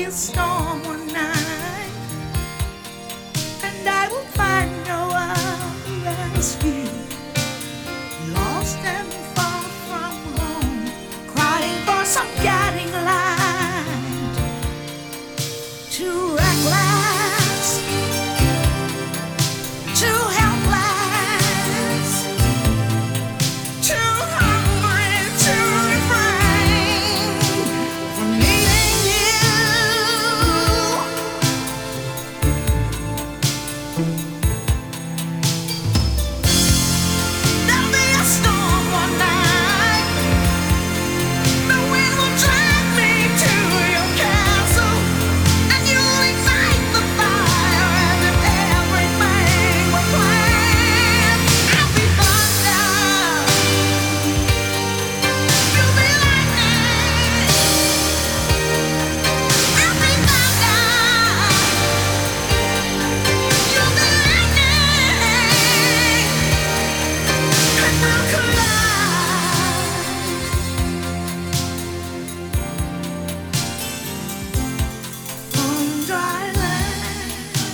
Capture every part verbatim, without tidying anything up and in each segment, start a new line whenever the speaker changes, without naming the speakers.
a storm one night, and I will find no other rescue. Lost and far from home, crying for some guiding light. Too reckless, too helpless, too hungry to refrain from needing you. There'll be a storm one night. The wind will drag me to your castle, and you'll ignite the fire as if everything were planned. I'll be thunder, you'll be lightning. I'll be thunder, you'll be lightning, and we'll collide on dry land.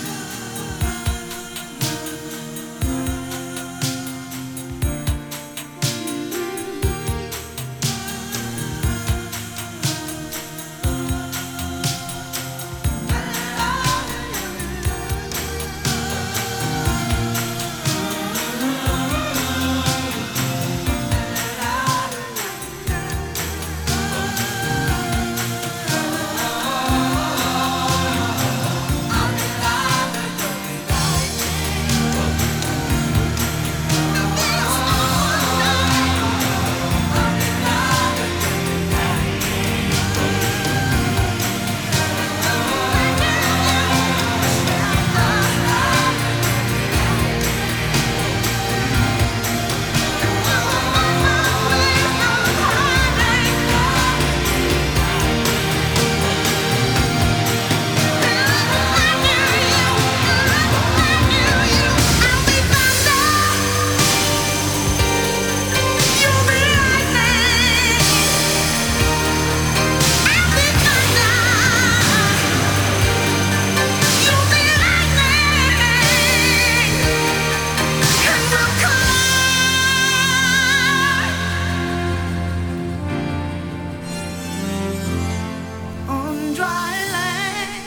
On dry land,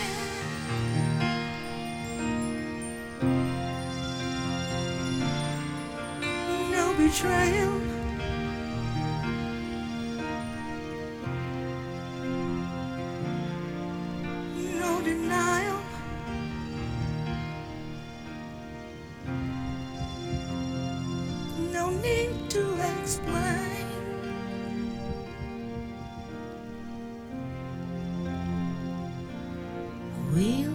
no betrayal, no denial, no need to explain. We'll